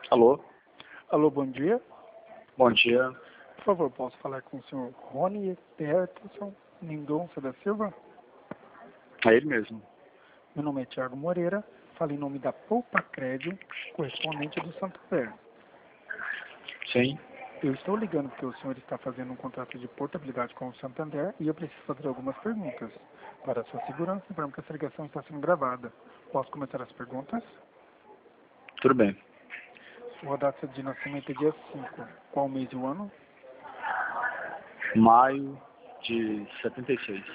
Alô? Alô, bom dia. Bom dia. Por favor, posso falar com o senhor Rony Peterson Mendonça da Silva? É ele mesmo. Meu nome é Thiago Moreira, falo em nome da Poupa Crédito, correspondente do Santander. Sim. Eu estou ligando porque o senhor está fazendo um contrato de portabilidade com o Santander e eu preciso fazer algumas perguntas. Para a sua segurança, informo que essa ligação está sendo gravada. Posso começar as perguntas? Tudo bem. Sua data de nascimento é dia 5. Qual mês e o ano? Maio de 76.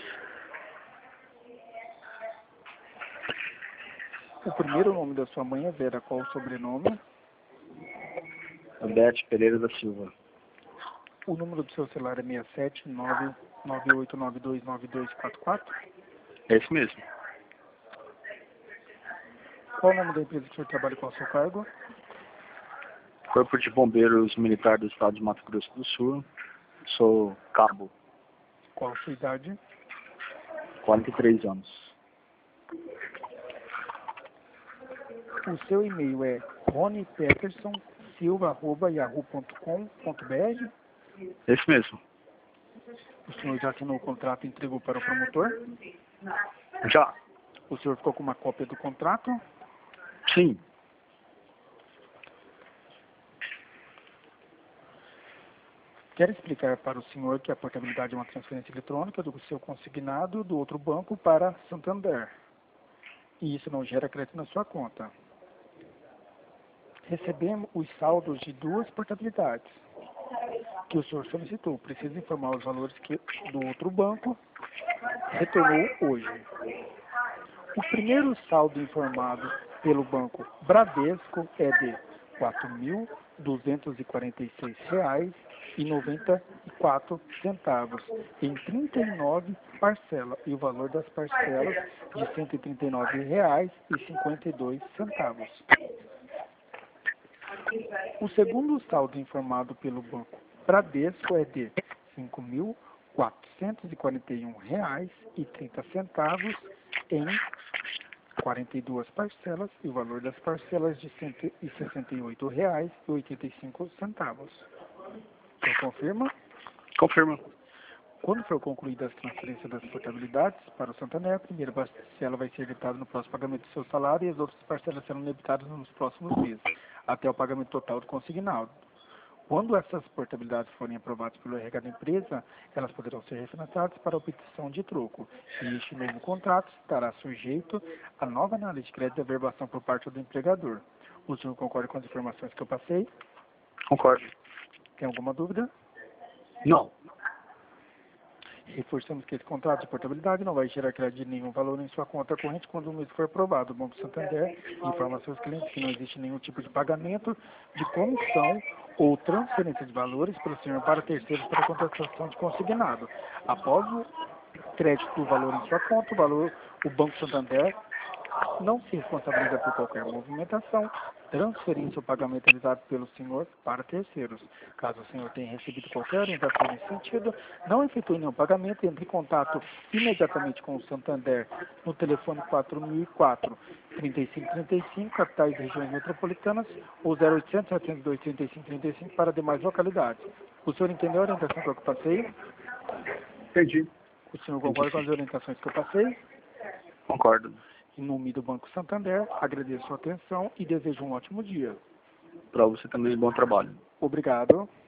O primeiro nome da sua mãe é Vera. Qual o sobrenome? Beth Pereira da Silva. O número do seu celular é 67998929244? É esse mesmo. Qual o nome da empresa que o senhor trabalha com o seu cargo? Corpo de Bombeiros Militar do Estado de Mato Grosso do Sul. Sou cabo. Qual a sua idade? 43 anos. O seu e-mail é ronypetersonsilva@yahoo.com.br? Esse mesmo. O senhor já assinou o contrato e entregou para o promotor? Já? O senhor ficou com uma cópia do contrato? Sim. Quero explicar para o senhor que a portabilidade é uma transferência eletrônica do seu consignado do outro banco para Santander. E isso não gera crédito na sua conta. Recebemos os saldos de duas portabilidades que o senhor solicitou. Preciso informar os valores que do outro banco retornou hoje. O primeiro saldo informado pelo banco Bradesco é de R$ 4.246,94 em 39 parcelas e o valor das parcelas de R$ 139,52. O segundo saldo informado pelo banco Bradesco é de R$ 5.441,30 em 42 parcelas e o valor das parcelas de R$ 168,85. O senhor confirma? Confirma. Quando for concluída as transferências das portabilidades para o Santander, a primeira parcela vai ser debitada no próximo pagamento do seu salário e as outras parcelas serão debitadas nos próximos meses, até o pagamento total do consignado. Quando essas portabilidades forem aprovadas pelo RH da empresa, elas poderão ser refinanciadas para obtenção de troco. E este novo contrato estará sujeito a nova análise de crédito e averbação por parte do empregador. O senhor concorda com as informações que eu passei? Concordo. Tem alguma dúvida? Não. Reforçamos que esse contrato de portabilidade não vai gerar crédito de nenhum valor em sua conta corrente quando o mês for aprovado. O Banco Santander informa a seus clientes que não existe nenhum tipo de pagamento de comissão ou transferência de valores pelo senhor para terceiros para contratação de consignado. Após o crédito do valor em sua conta, o Banco Santander não se responsabiliza por qualquer movimentação, transferência ou pagamento realizado pelo senhor para terceiros. Caso o senhor tenha recebido qualquer orientação nesse sentido, não efetue nenhum pagamento, entre em contato imediatamente com o Santander no telefone 4004-3535, capitais e regiões metropolitanas, ou 0800 702 3535 para demais localidades. O senhor entendeu a orientação que eu passei? Entendi. O senhor concorda com as orientações que eu passei? Concordo. Em nome do Banco Santander, agradeço a atenção e desejo um ótimo dia. Para você também, bom trabalho. Obrigado.